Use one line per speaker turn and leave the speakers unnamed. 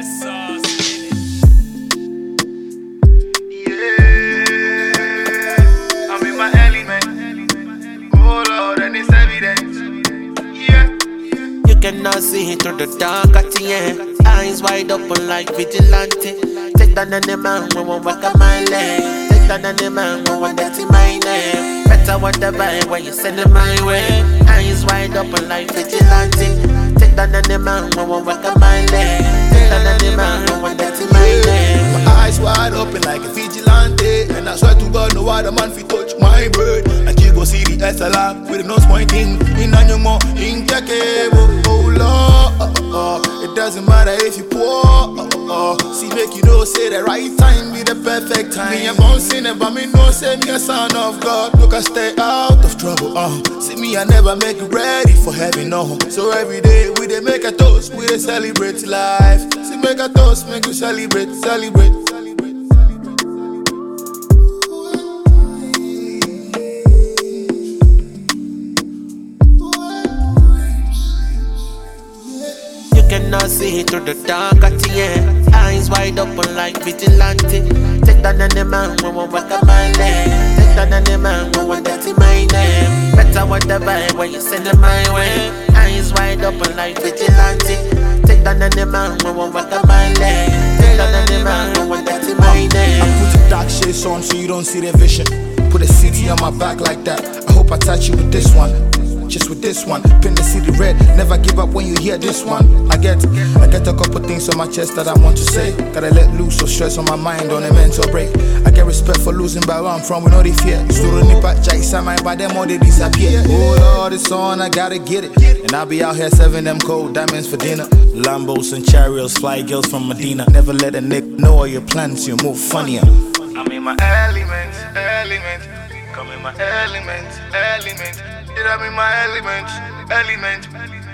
I'm in my element. Oh Lord, and it's evident. Yeah.
You cannot see through the dark at the end. Eyes wide open like vigilante. Take down any man when we walk on my leg. Take down any man when we dirty my name. Better whatever when you send it my way. Eyes wide open like vigilante. Take down any man when we walk on my leg. Take down any man when we dirty my name.
My eyes wide open like a vigilante. And I swear to God, no other man fi touch my bird. Like you go see the SLR with the nose pointing. In anymore, in cable. Oh Lord, it doesn't matter if you poor. See, make you know, say the right time be the perfect time. Me, I'm bouncing it, but me know, say me a son of God. Look, I stay out of trouble. See me, I never make it ready for heaven. No, so every day we dey make a toast, we dey celebrate life. See, make a toast, make you celebrate, celebrate.
Cannot see through the dark at the end. Eyes wide open like vigilante. Take down any man when we walk on my leg. Take down any man when we dirty my name. Better whatever when you send it my way. Eyes wide open like vigilante. Take down any man when we walk on my leg. Take down any man when we dirty my name.
I put the dark shades on so you don't see the vision. Put a city on my back like that. I hope I touch you with this one. Just with this one, pin the city red. Never give up when you hear this one. I get a couple things on my chest that I want to say. Gotta let loose of stress on my mind on a mental break. I get respect for losing by where I'm from, we know they fear. You still don't nip at Jaisa, mind by them or they disappear. Oh Lord, it's on, I gotta get it. And I'll be out here serving them cold diamonds for dinner. Lambos and chariots, fly girls from Medina. Never let a nick know all your plans, you move funnier. I'm in my element, element. Come in my element, element. I'm in my element, element.